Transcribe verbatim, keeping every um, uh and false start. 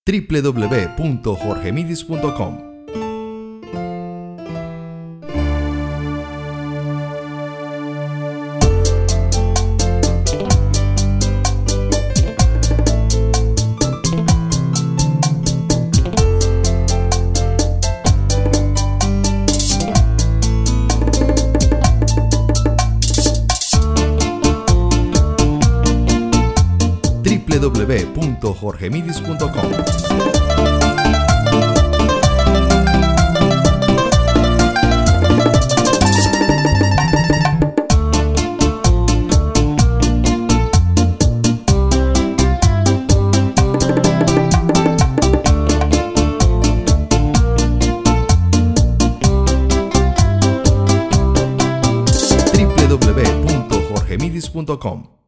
w w w punto jorge midis punto com. w w w punto jorge midis punto com. w w w punto jorge midis punto com.